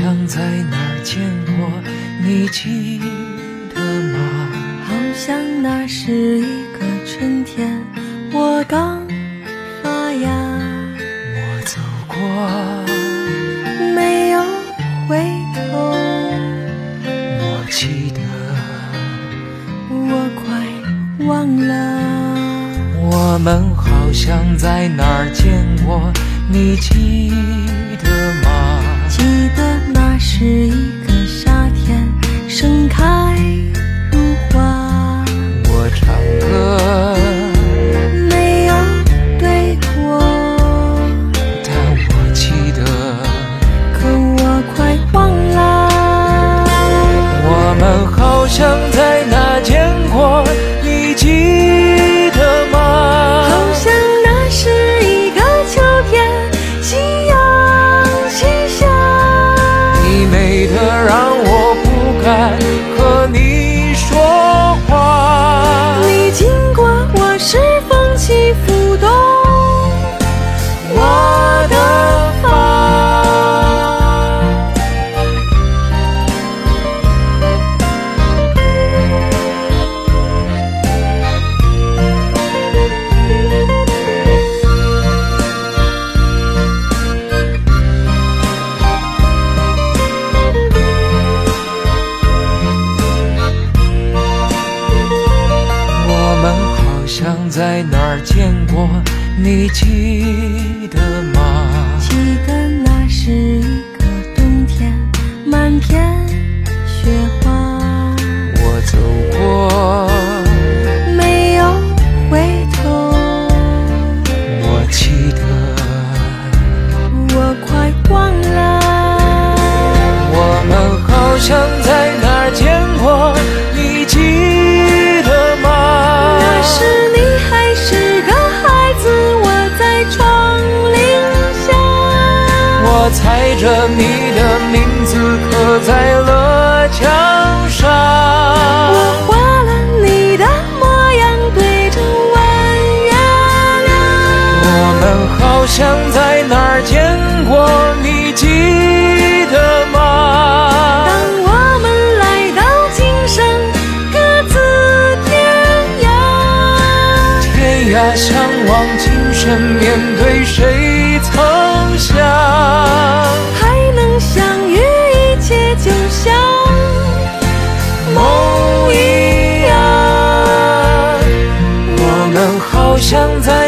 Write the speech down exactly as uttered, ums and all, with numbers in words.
像在哪儿见过，你记得吗？ 好像那是一个春天，我刚发芽， 我走过， 没有回头， 我记得， 我快忘了。 我们好像在哪儿见过，你记得吗？ 记得那是一个夏天，盛开如花。 我唱歌没有对过， 但我记得， 可我快忘了。 我们好像在哪见过，你记得吗？ 好像那是一个秋天，夕阳西下。 你美得让我不敢和你说话， 你经过我是风起拂动我的发。 像在哪儿见过，你记得吗？ 记得那是一个冬天，满天雪花。 我走过， 没有回头， 我记得， 我快忘了。 我们好像在哪儿见过，你记得吗？ 那时你还是个孩子，我在窗棂下， 我踩着你的名字刻在了墙上， 我画了你的模样，对着弯月亮。 我们好像在哪儿见过，你记得吗？ 当我们来到今生各自天涯， 天涯相望，今生面对谁曾想？ 还能相遇，一切就像梦一样。 我们好像在